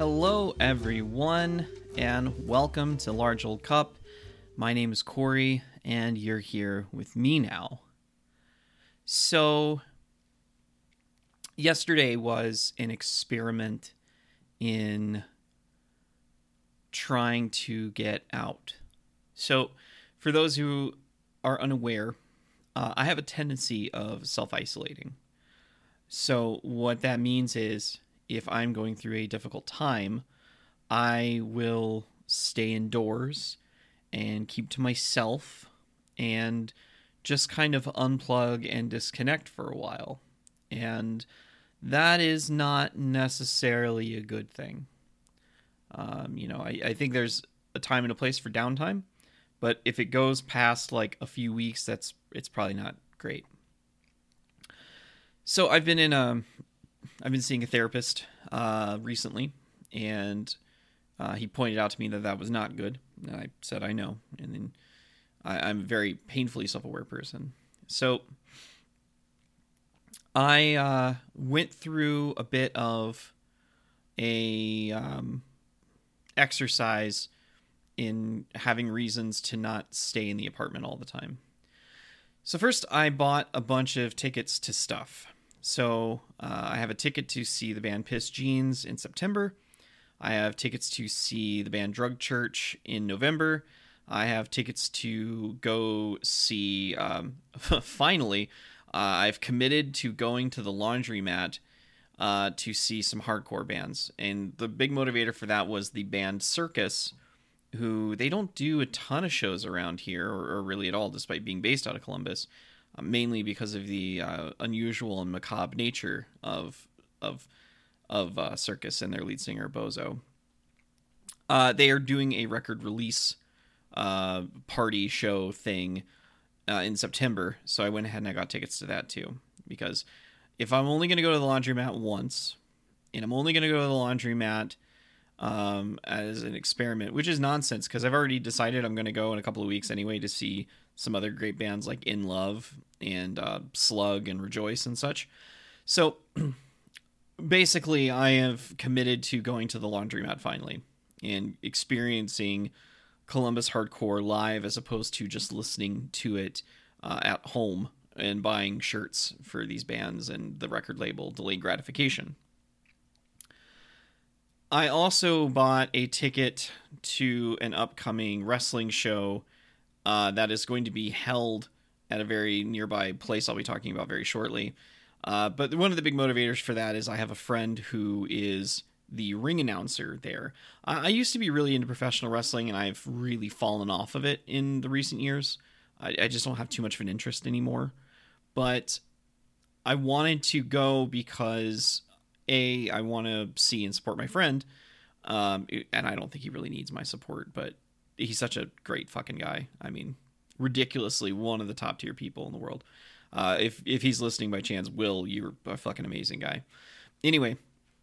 Hello, everyone, and welcome to Large Old Cup. My name is Corey, and you're here with me now. So, yesterday was an experiment in trying to get out. So, for those who are unaware, I have a tendency of self-isolating. So, what that means is, if I'm going through a difficult time, I will stay indoors and keep to myself and just kind of unplug and disconnect for a while. And that is not necessarily a good thing. I think there's a time and a place for downtime, but if it goes past like a few weeks, it's probably not great. So I've been seeing a therapist recently, and he pointed out to me that was not good. And I said, I know. And then I'm a very painfully self-aware person. So I went through a bit of a exercise in having reasons to not stay in the apartment all the time. So first, I bought a bunch of tickets to stuff. So I have a ticket to see the band Piss Jeans in September. I have tickets to see the band Drug Church in November. I have tickets to go see, finally, I've committed to going to the Laundromat to see some hardcore bands. And the big motivator for that was the band Circus, who they don't do a ton of shows around here, or really at all, despite being based out of Columbus. Mainly because of the unusual and macabre nature of Circus and their lead singer Bozo. They are doing a record release party show thing in September, so I went ahead and I got tickets to that too. Because if I'm only going to go to the Laundromat once, and I'm only going to go to the Laundromat as an experiment, which is nonsense because I've already decided I'm going to go in a couple of weeks anyway to see some other great bands like In Love and Slug and Rejoice and such. So basically, I have committed to going to the Laundromat finally and experiencing Columbus hardcore live as opposed to just listening to it at home and buying shirts for these bands and the record label Delayed Gratification. I also bought a ticket to an upcoming wrestling show that is going to be held at a very nearby place I'll be talking about very shortly. But one of the big motivators for that is I have a friend who is the ring announcer there. I used to be really into professional wrestling, and I've really fallen off of it in the recent years. I just don't have too much of an interest anymore. But I wanted to go because, A, I want to see and support my friend. And I don't think he really needs my support, but he's such a great fucking guy. I mean, ridiculously one of the top tier people in the world. If he's listening by chance, Will, you're a fucking amazing guy. Anyway,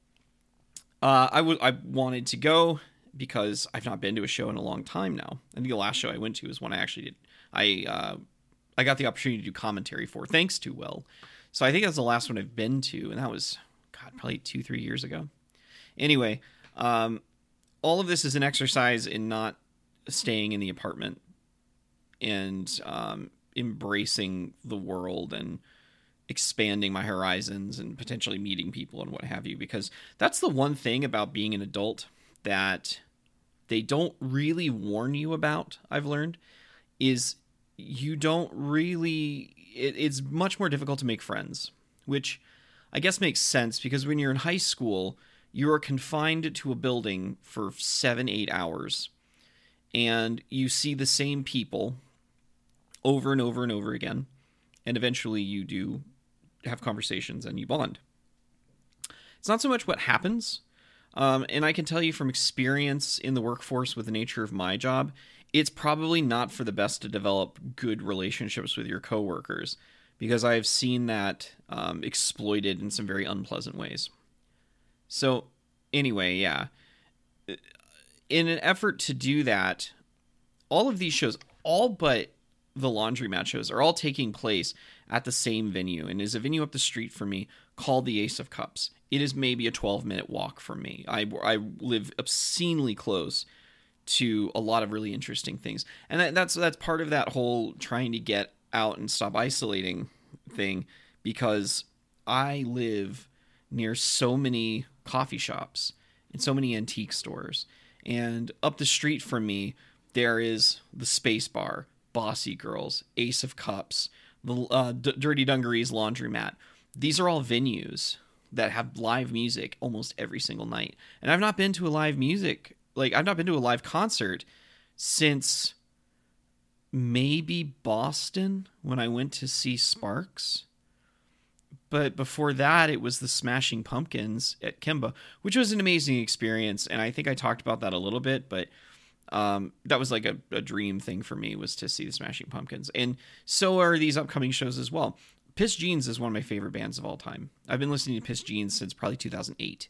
I wanted to go because I've not been to a show in a long time now. I think the last show I went to is when I actually did. I got the opportunity to do commentary for, thanks to Will. So I think that's the last one I've been to, and that was, probably 2-3 years ago. Anyway, all of this is an exercise in not staying in the apartment and embracing the world and expanding my horizons and potentially meeting people and what have you, because that's the one thing about being an adult that they don't really warn you about, I've learned, is you don't really, it's much more difficult to make friends, which I guess makes sense because when you're in high school, you are confined to a building for 7-8 hours and you see the same people over and over and over again. And eventually you do have conversations and you bond. It's not so much what happens. And I can tell you from experience in the workforce with the nature of my job, it's probably not for the best to develop good relationships with your coworkers because I've seen that exploited in some very unpleasant ways. So anyway, yeah. In an effort to do that, all of these shows, all but the Laundromat shows, are all taking place at the same venue, and is a venue up the street from me called the Ace of Cups. it is maybe a 12-minute walk from me. I live obscenely close to a lot of really interesting things. And that's part of that whole trying to get out and stop isolating thing, because I live near so many coffee shops and so many antique stores. And up the street from me, there is the Space Bar, Bossy Girls, Ace of Cups, the Dirty Dungarees Laundromat. These are all venues that have live music almost every single night. And I've not been to a live concert since maybe Boston, when I went to see Sparks. But before that, it was the Smashing Pumpkins at Kimba, which was an amazing experience. And I think I talked about that a little bit, but that was like a dream thing for me, was to see the Smashing Pumpkins. And so are these upcoming shows as well. Piss Jeans is one of my favorite bands of all time. I've been listening to Piss Jeans since probably 2008.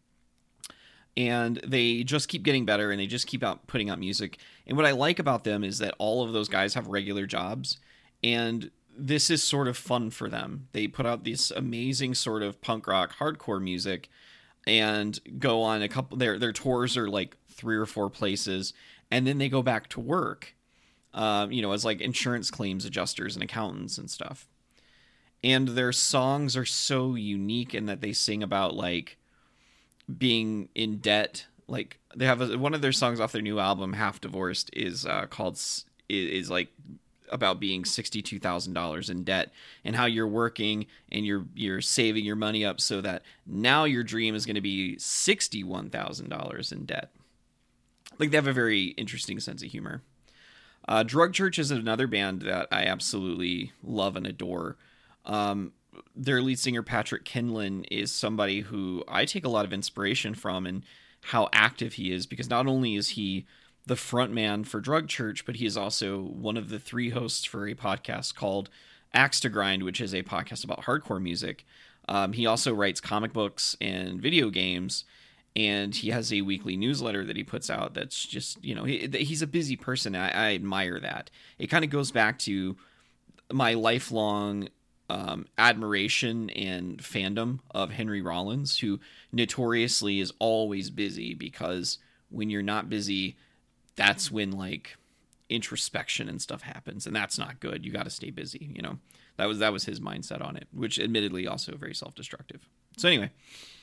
And they just keep getting better, and they just keep putting out music. And what I like about them is that all of those guys have regular jobs, and this is sort of fun for them. They put out this amazing sort of punk rock hardcore music and go on a couple, their tours are like 3 or 4 places, and then they go back to work, as like insurance claims adjusters and accountants and stuff. And their songs are so unique in that they sing about like being in debt. Like they have one of their songs off their new album, Half Divorced, is like about being $62,000 in debt, and how you're working and you're saving your money up so that now your dream is going to be $61,000 in debt. Like they have a very interesting sense of humor. Drug Church is another band that I absolutely love and adore. Their lead singer, Patrick Kindlon, is somebody who I take a lot of inspiration from, and how active he is, because not only is he the front man for Drug Church, but he is also one of the 3 hosts for a podcast called Axe to Grind, which is a podcast about hardcore music. He also writes comic books and video games, and he has a weekly newsletter that he puts out that's just, he's a busy person. I admire that. It kind of goes back to my lifelong admiration and fandom of Henry Rollins, who notoriously is always busy, because when you're not busy, that's when like introspection and stuff happens, and that's not good. You got to stay busy. That was his mindset on it, which admittedly also very self-destructive. So anyway,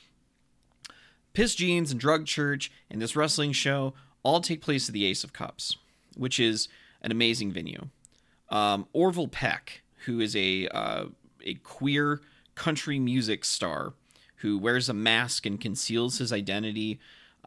Piss Jeans and Drug Church and this wrestling show all take place at the Ace of Cups, which is an amazing venue. Orville Peck, who is a queer country music star who wears a mask and conceals his identity,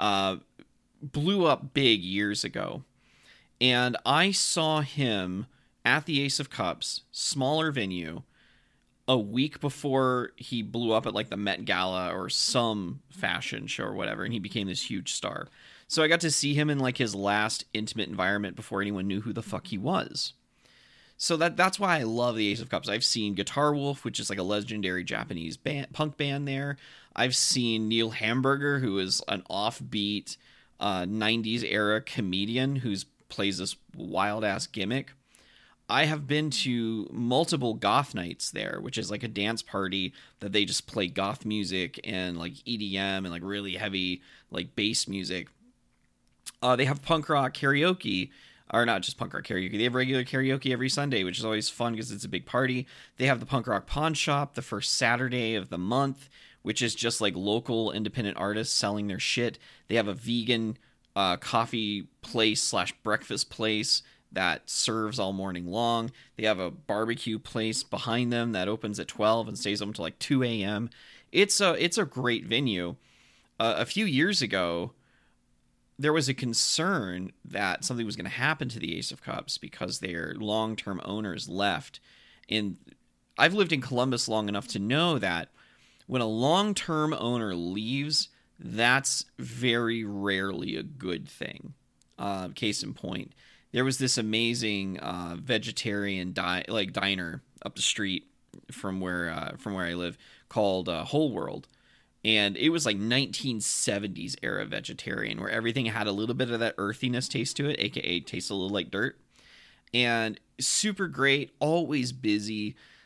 blew up big years ago. And I saw him at the Ace of Cups, smaller venue, a week before he blew up at like the Met Gala or some fashion show or whatever, and he became this huge star. So I got to see him in like his last intimate environment before anyone knew who the fuck he was. So that's why I love the Ace of Cups. I've seen Guitar Wolf, which is like a legendary Japanese punk band there. I've seen Neil Hamburger, who is an offbeat 90s era comedian who plays this wild ass gimmick. I have been to multiple goth nights there, which is like a dance party that they just play goth music and like EDM and like really heavy like bass music. They have punk rock karaoke, or not just punk rock karaoke. They have regular karaoke every Sunday, which is always fun because it's a big party. They have the Punk Rock Pawn Shop the first Saturday of the month, which is just like local independent artists selling their shit. They have a vegan coffee place / breakfast place that serves all morning long. They have a barbecue place behind them that opens at 12 and stays open until like 2 a.m. It's a great venue. A few years ago, there was a concern that something was going to happen to the Ace of Cups because their long-term owners left. And I've lived in Columbus long enough to know that when a long-term owner leaves, that's very rarely a good thing. Case in point, there was this amazing vegetarian diner up the street from where I live called Whole World. And it was like 1970s era vegetarian, where everything had a little bit of that earthiness taste to it, aka tastes a little like dirt. And super great, always busy.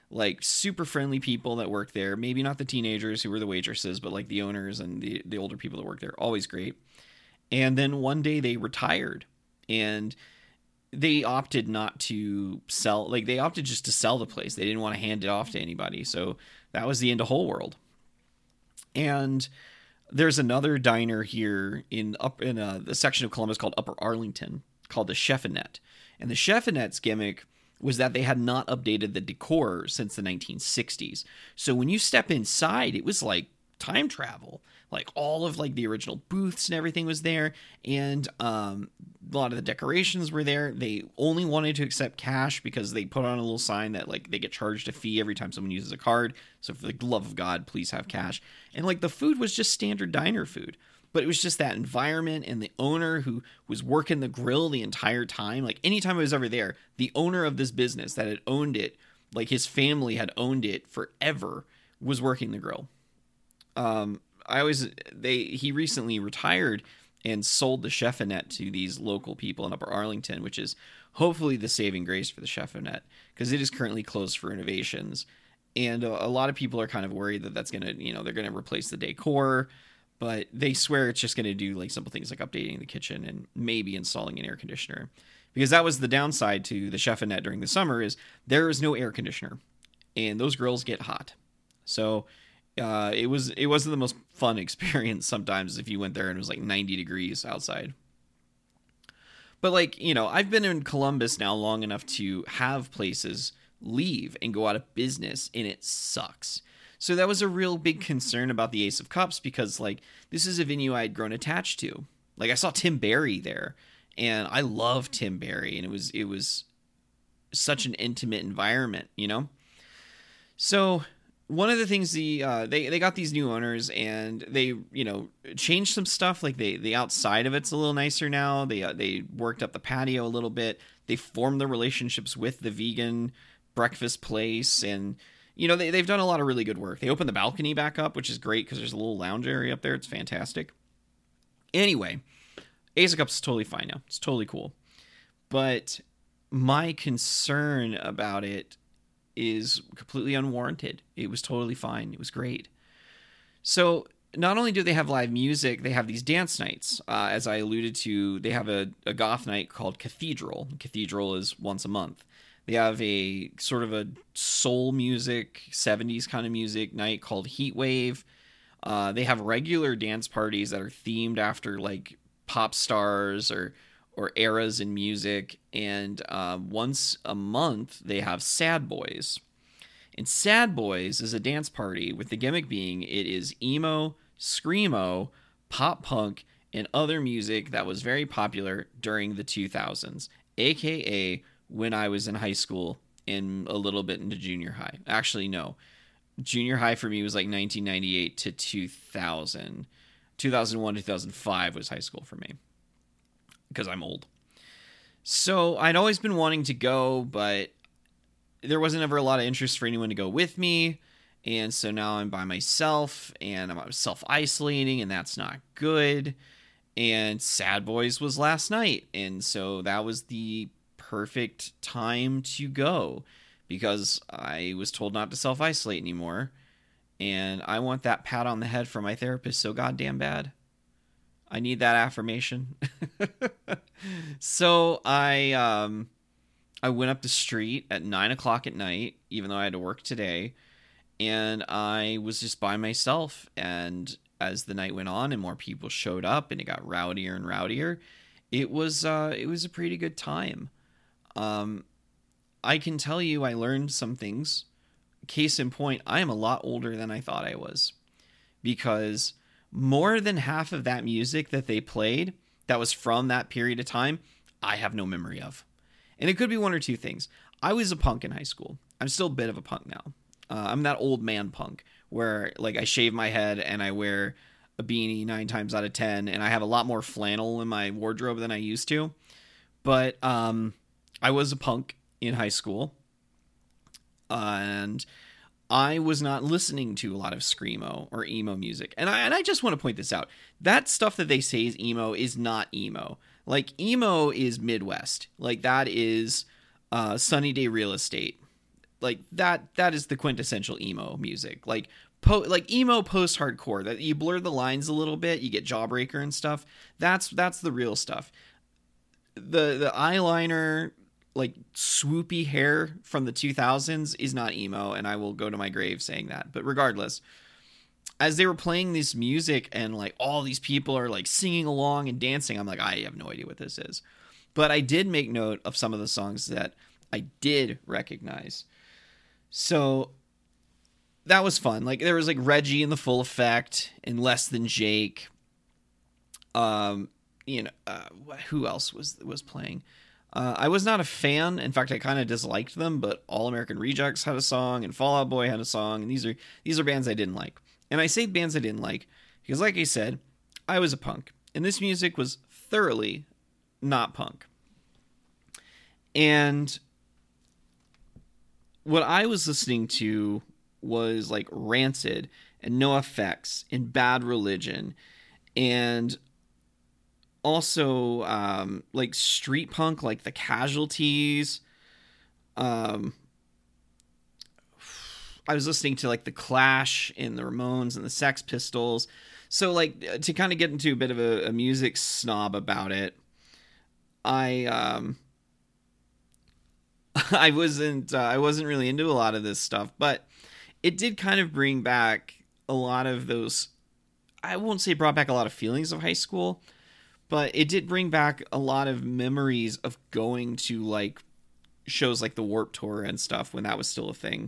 like super friendly people that work there. Maybe not the teenagers who were the waitresses, but like the owners and the older people that work there. Always great. And then one day they retired, and they opted not to sell. Like they opted just to sell the place. They didn't want to hand it off to anybody. So that was the end of Whole World. And there's another diner here in the section of Columbus called Upper Arlington called the Cheffonette. And the Cheffonnette's gimmick was that they had not updated the decor since the 1960s. So when you step inside, it was like time travel. Like all of like the original booths and everything was there, and a lot of the decorations were there. They only wanted to accept cash because they put on a little sign that like they get charged a fee every time someone uses a card. So for the love of God, please have cash. And like the food was just standard diner food. But it was just that environment, and the owner who was working the grill the entire time. Like anytime I was ever there, the owner of this business that had owned it, like his family had owned it forever, was working the grill. He recently retired and sold the Cheffonette to these local people in Upper Arlington, which is hopefully the saving grace for the Cheffonette, because it is currently closed for renovations. And a lot of people are kind of worried that that's going to, they're going to replace the decor. But they swear it's just going to do like simple things like updating the kitchen and maybe installing an air conditioner. Because that was the downside to the Cheffonette during the summer, is there is no air conditioner. And those grills get hot. So it wasn't the most fun experience sometimes if you went there and it was like 90 degrees outside. But like, I've been in Columbus now long enough to have places leave and go out of business, and it sucks. So that was a real big concern about the Ace of Cups, because like this is a venue I had grown attached to. Like I saw Tim Barry there, and I love Tim Barry, and it was such an intimate environment, So one of the things they got these new owners, and they changed some stuff. Like the outside of it's a little nicer now. They worked up the patio a little bit. They formed the relationships with the vegan breakfast place, and they've done a lot of really good work. They opened the balcony back up, which is great because there's a little lounge area up there. It's fantastic. Anyway, Ace of Cups is totally fine now. It's totally cool. But my concern about it is completely unwarranted. It was totally fine. It was great. So not only do they have live music, they have these dance nights. As I alluded to, they have a goth night called Cathedral. Cathedral is once a month. They have a sort of a soul music, 70s kind of music night called Heat Wave. They have regular dance parties that are themed after like pop stars or eras in music. And once a month, they have Sad Boys. And Sad Boys is a dance party with the gimmick being it is emo, screamo, pop punk, and other music that was very popular during the 2000s, aka when I was in high school and a little bit into junior high. Actually, no. Junior high for me was like 1998 to 2000. 2001, 2005 was high school for me, because I'm old. So I'd always been wanting to go, but there wasn't ever a lot of interest for anyone to go with me. And so now I'm by myself, and I'm self-isolating, and that's not good. And Sad Boys was last night, and so that was the perfect time to go, because I was told not to self-isolate anymore, and I want that pat on the head from my therapist so goddamn bad. I need that affirmation. So I went up the street at 9:00 at night, even though I had to work today, and I was just by myself. And as the night went on and more people showed up and it got rowdier and rowdier, it was a pretty good time. I can tell you I learned some things. Case in point, I am a lot older than I thought I was, because more than half of that music that they played that was from that period of time, I have no memory of. And it could be one or two things. I was a punk in high school. I'm still a bit of a punk now. I'm that old man punk where like I shave my head and I wear a beanie 9 times out of 10, and I have a lot more flannel in my wardrobe than I used to. But I was a punk in high school, and I was not listening to a lot of screamo or emo music. And I just want to point this out. That stuff that they say is emo is not emo. Like, emo is Midwest. Like, that is Sunny Day Real Estate. like that is the quintessential emo music. Like like emo post-hardcore, that you blur the lines a little bit, you get Jawbreaker and stuff. That's the real stuff. The eyeliner, like swoopy hair from the 2000s is not emo, and I will go to my grave saying that. But regardless, as they were playing this music and like all these people are like singing along and dancing, I'm like, I have no idea what this is. But I did make note of some of the songs that I did recognize. So that was fun. Like there was like Reggie in the Full Effect and Less Than Jake. Who else was playing? I was not a fan. In fact, I kind of disliked them, but All American Rejects had a song and Fall Out Boy had a song, and these are bands I didn't like. And I say bands I didn't like because, like I said, I was a punk, and this music was thoroughly not punk. And what I was listening to was like Rancid and NoFX and Bad Religion, and also like street punk, like the Casualties. I was listening to like the Clash and the Ramones and the Sex Pistols. So like to kind of get into a bit of a music snob about it, I I wasn't really into a lot of this stuff, but it did kind of bring back a lot of those. I won't say brought back a lot of feelings of high school, but it did bring back a lot of memories of going to like shows like the Warped Tour and stuff when that was still a thing.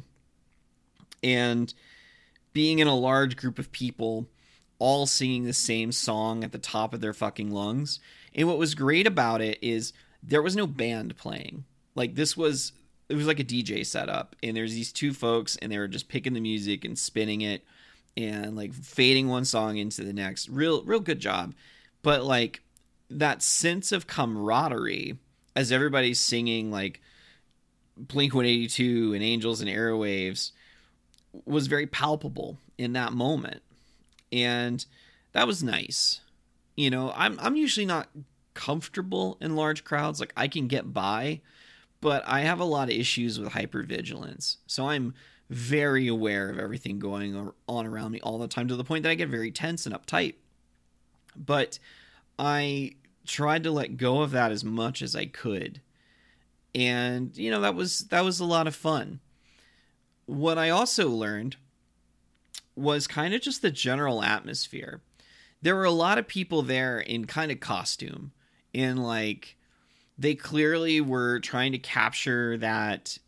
And being in a large group of people all singing the same song at the top of their fucking lungs. And what was great about it is there was no band playing. Like it was like a DJ setup, and there's these two folks and they were just picking the music and spinning it and like fading one song into the next. Real good job. But like that sense of camaraderie as everybody's singing like Blink-182 and Angels and Airwaves was very palpable in that moment. And that was nice. You know, I'm usually not comfortable in large crowds. Like I can get by, but I have a lot of issues with hypervigilance. So I'm very aware of everything going on around me all the time, to the point that I get very tense and uptight. But I tried to let go of that as much as I could. And, you know, that was a lot of fun. What I also learned was kind of just the general atmosphere. There were a lot of people there in kind of costume, and like they clearly were trying to capture that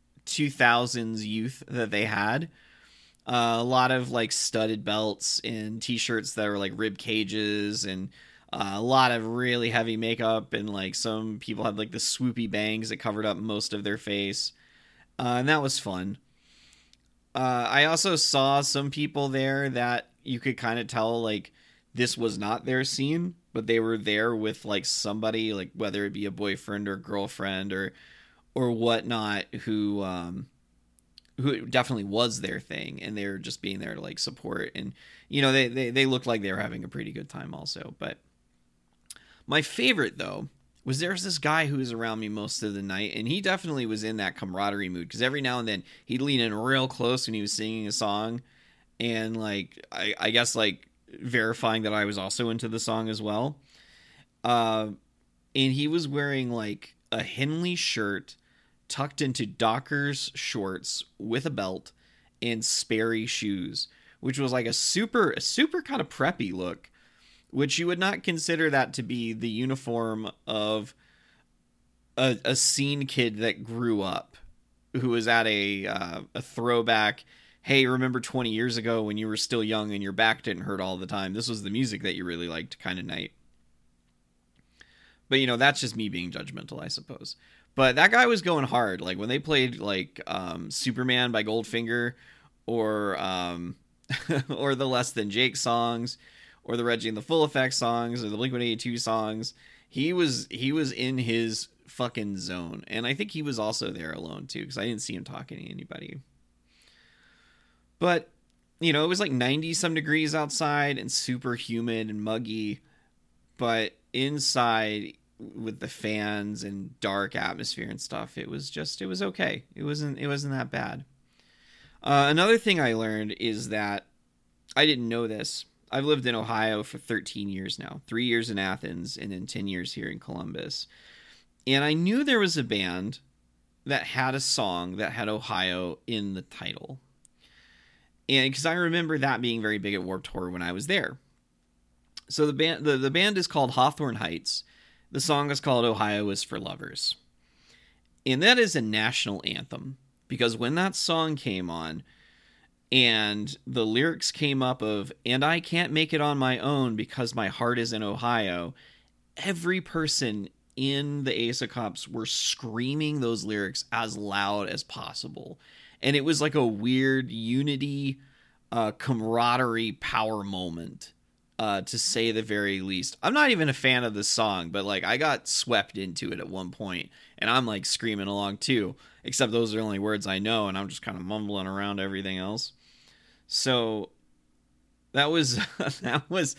2000s youth that they had. A lot of like studded belts and t-shirts that were like rib cages, and a lot of really heavy makeup, and like some people had like the swoopy bangs that covered up most of their face. And that was fun. I also saw some people there that you could kind of tell like this was not their scene, but they were there with like somebody, like whether it be a boyfriend or girlfriend or whatnot, who definitely was their thing, and they were just being there to like support. And you know, they looked like they were having a pretty good time also. But my favorite though was there's this guy who was around me most of the night, and he definitely was in that camaraderie mood, because every now and then he'd lean in real close when he was singing a song, and like I guess like verifying that I was also into the song as well. And he was wearing like a Henley shirt tucked into Dockers shorts with a belt and Sperry shoes, which was like a super kind of preppy look, which you would not consider that to be the uniform of a scene kid that grew up, who was at a throwback, hey, remember 20 years ago when you were still young and your back didn't hurt all the time, this was the music that you really liked kind of night. But, you know, that's just me being judgmental, I suppose. But that guy was going hard. Like, when they played, like, Superman by Goldfinger, or or the Less Than Jake songs, or the Reggie and the Full Effect songs, or the Blink-182 songs, he was in his fucking zone. And I think he was also there alone, too, because I didn't see him talking to anybody. But, you know, it was like 90-some degrees outside and super humid and muggy. But inside, with the fans and dark atmosphere and stuff. It was okay. It wasn't that bad. Another thing I learned is that I didn't know this. I've lived in Ohio for 13 years now, 3 years in Athens, and then 10 years here in Columbus. And I knew there was a band that had a song that had Ohio in the title. And because I remember that being very big at Warped Tour when I was there. So the band is called Hawthorne Heights. The song is called Ohio is for Lovers. And that is a national anthem. Because when that song came on, and the lyrics came up of, and I can't make it on my own because my heart is in Ohio, every person in the Ace of Cups were screaming those lyrics as loud as possible. And it was like a weird unity, camaraderie power moment, to say the very least. I'm not even a fan of this song, but like I got swept into it at one point, and I'm like screaming along too, except those are the only words I know, and I'm just kind of mumbling around everything else. So that was that was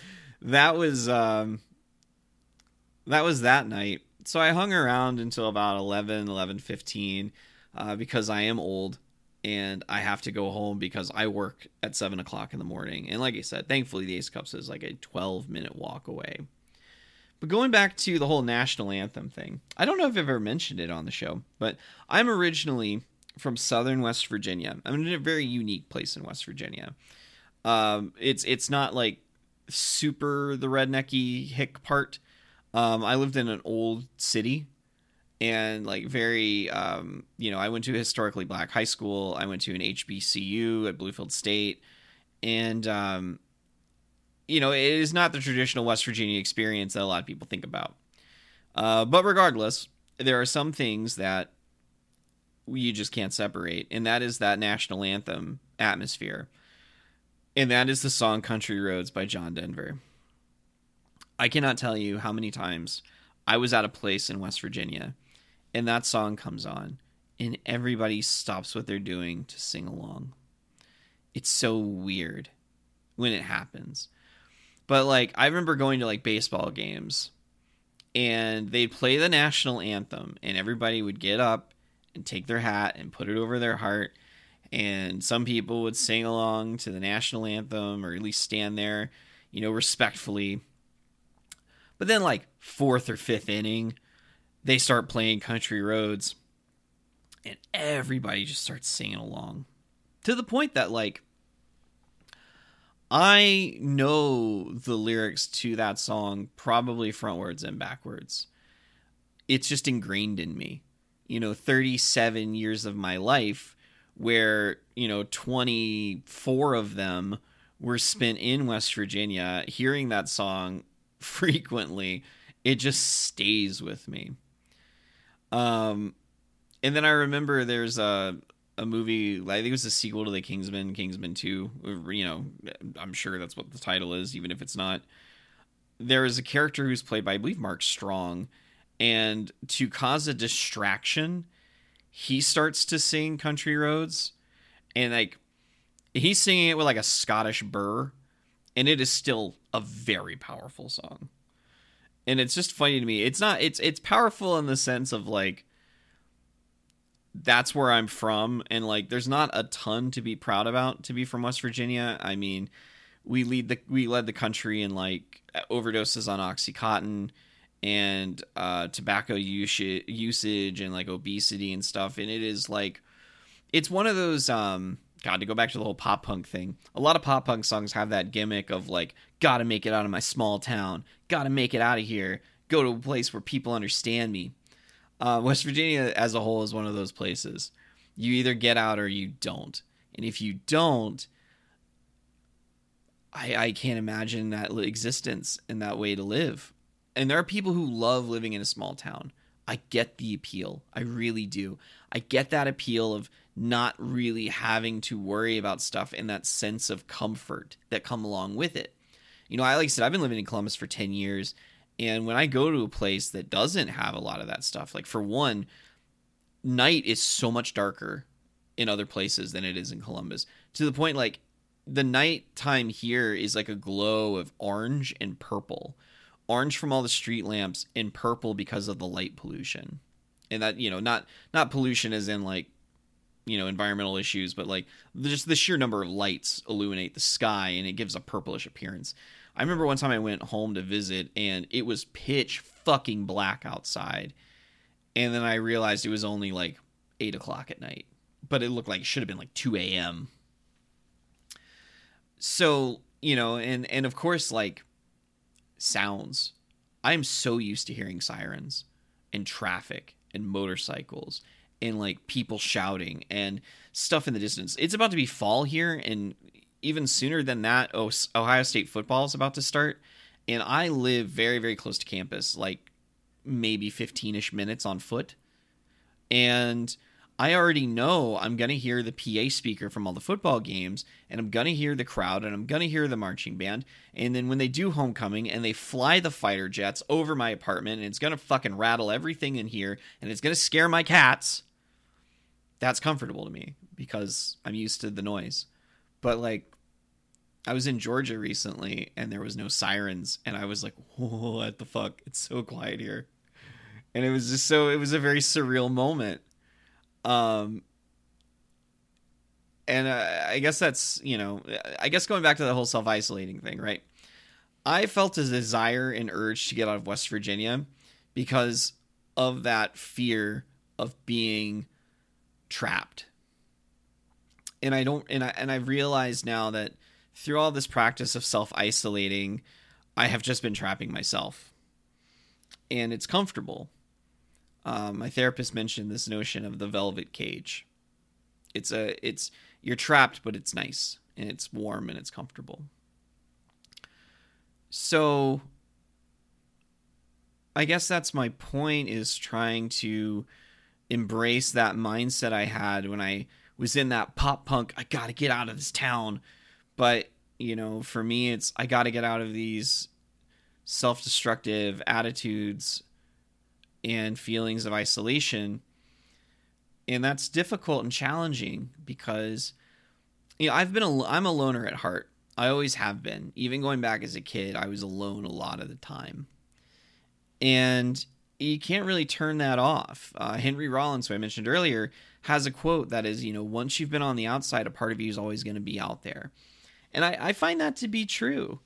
that night. So I hung around until about 11:15, because I am old and I have to go home because I work at 7 o'clock in the morning. And like I said, thankfully the Ace Cups is like a 12-minute walk away. But going back to the whole national anthem thing, I don't know if I've ever mentioned it on the show, but I'm originally from southern West Virginia. I'm in a very unique place in West Virginia. It's not like super the rednecky hick part. I lived in an old city, and like very, I went to a historically black high school. I went to an HBCU at Bluefield State, and it is not the traditional West Virginia experience that a lot of people think about. But regardless, there are some things that you just can't separate, and that is that national anthem atmosphere, and that is the song Country Roads by John Denver. I cannot tell you how many times I was at a place in West Virginia and that song comes on and everybody stops what they're doing to sing along. It's so weird when it happens. But like, I remember going to like baseball games and they'd play the national anthem and everybody would get up and take their hat and put it over their heart. And some people would sing along to the national anthem, or at least stand there, respectfully. But then like fourth or fifth inning, they start playing Country Roads and everybody just starts singing along, to the point that like I know the lyrics to that song probably frontwards and backwards. It's just ingrained in me. 37 years of my life where, 24 of them were spent in West Virginia, hearing that song frequently, it just stays with me. And then I remember there's a movie, I think it was a sequel to the Kingsman 2, I'm sure that's what the title is, even if it's not. There is a character who's played by, I believe, Mark Strong, and to cause a distraction, he starts to sing Country Roads, and like he's singing it with like a Scottish burr, and it is still a very powerful song. And it's just funny to me. It's powerful in the sense of like, that's where I'm from, and like there's not a ton to be proud about to be from West Virginia. I mean, we led the country in like overdoses on OxyContin and tobacco usage and like obesity and stuff. And it is like, it's one of those, to go back to the whole pop punk thing. A lot of pop punk songs have that gimmick of like, gotta make it out of my small town, gotta make it out of here, go to a place where people understand me. West Virginia as a whole is one of those places. You either get out or you don't. And if you don't, I can't imagine that existence and that way to live. And there are people who love living in a small town. I get the appeal. I really do. I get that appeal of not really having to worry about stuff and that sense of comfort that come along with it. Like I said, I've been living in Columbus for 10 years. And when I go to a place that doesn't have a lot of that stuff, like for one, night is so much darker in other places than it is in Columbus, to the point like the nighttime here is like a glow of orange and purple, orange from all the street lamps and purple because of the light pollution. And that, not pollution as in like, environmental issues, but like just the sheer number of lights illuminate the sky and it gives a purplish appearance. I remember one time I went home to visit and it was pitch fucking black outside. And then I realized it was only like 8 o'clock at night, but it looked like it should have been like 2 a.m. So, and of course, like sounds. I'm so used to hearing sirens and traffic and motorcycles and like people shouting and stuff in the distance. It's about to be fall here, and even sooner than that, Ohio State football is about to start. And I live very, very close to campus, like maybe 15-ish minutes on foot. And I already know I'm going to hear the PA speaker from all the football games, and I'm going to hear the crowd, and I'm going to hear the marching band. And then when they do homecoming and they fly the fighter jets over my apartment, and it's going to fucking rattle everything in here, and it's going to scare my cats, that's comfortable to me because I'm used to the noise. But like, I was in Georgia recently, and there was no sirens, and I was like, what the fuck? It's so quiet here. And it was it was a very surreal moment. And I guess that's, I guess going back to the whole self-isolating thing, right? I felt a desire and urge to get out of West Virginia because of that fear of being trapped. And I've realized now that through all this practice of self-isolating, I have just been trapping myself. And it's comfortable. My therapist mentioned this notion of the velvet cage. You're trapped, but it's nice and it's warm and it's comfortable. So I guess that's my point, is trying to embrace that mindset I had when I was in that pop punk, I got to get out of this town. But, for me, it's, I got to get out of these self-destructive attitudes and feelings of isolation. And that's difficult and challenging because, I'm a loner at heart. I always have been. Even going back as a kid, I was alone a lot of the time. And you can't really turn that off. Henry Rollins, who I mentioned earlier, has a quote that is, once you've been on the outside, a part of you is always going to be out there. And I find that to be true.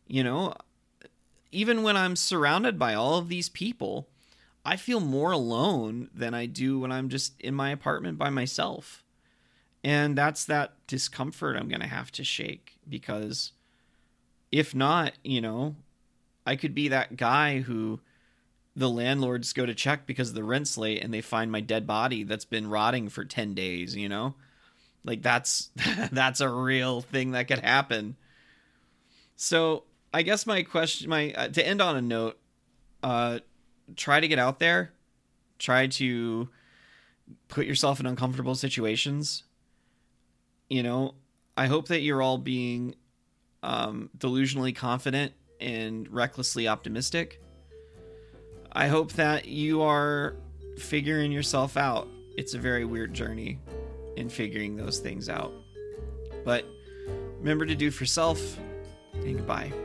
Even when I'm surrounded by all of these people, I feel more alone than I do when I'm just in my apartment by myself. And that's that discomfort I'm going to have to shake, because if not, I could be that guy who the landlords go to check because the rent's late and they find my dead body that's been rotting for 10 days, Like that's a real thing that could happen. So I guess my question, to end on a note, try to get out there, try to put yourself in uncomfortable situations. I hope that you're all being delusionally confident and recklessly optimistic. I hope that you are figuring yourself out. It's a very weird journey in figuring those things out. But remember to do for self, and goodbye.